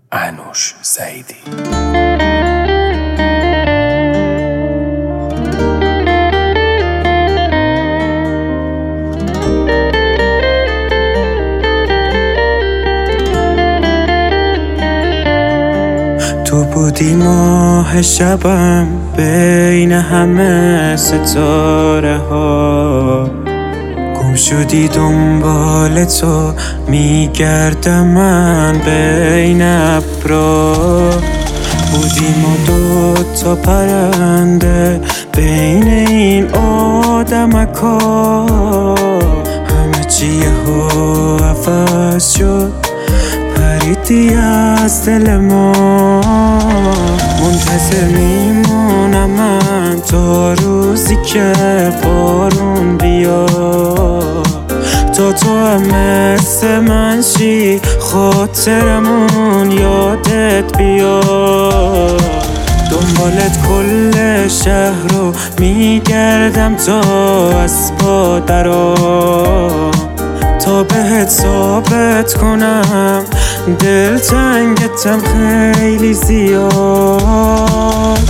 انوش سعیدی. تو بودی ماه شبم بین همه ستاره ها، گم شدی دنبال تو میگردم من بین ابرا. بودیم و 2 تا پرنده بین این آدمکا، همه چی یهو عوض شد، پریدی از دل ما. منتظر میمونم من تا روزی که بارون بیاد، تا تو هم مثل من شی خاطرمون یادت بیاد. دنبالت کل شهر رو میگردم تا از پادرام، تا بهت ثابت کنم دلتنگتم خیلی زیاد.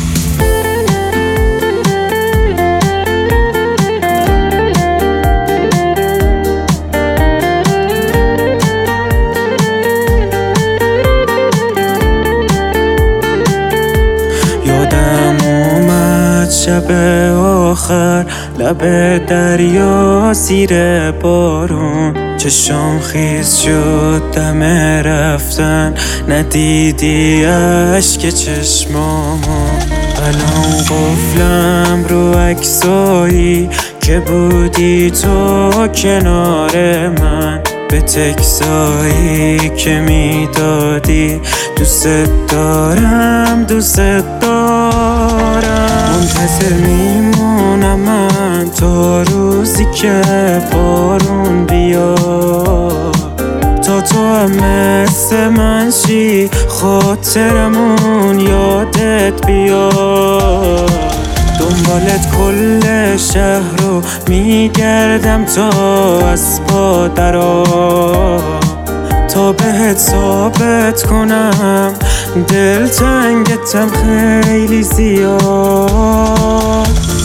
یادم اومد شب آخر لب دریا زیر بارون، چشم خیس شد دم رفتن، ندیدی اشک چشمامو. الان قفلم رو عکسایی که بودی تو کنار من، به تکسایی که میدادی دوست دارم دوست دارم. منتظر میمونم من تا روزی که بارون بیاد، تا تو هم مثل من شی خاطرمون یادت بیاد. دنبالت کل شهر رو میگردم تا از پادرام، تا بهت ثابت کنم دلتنگتم خیلی زیاد.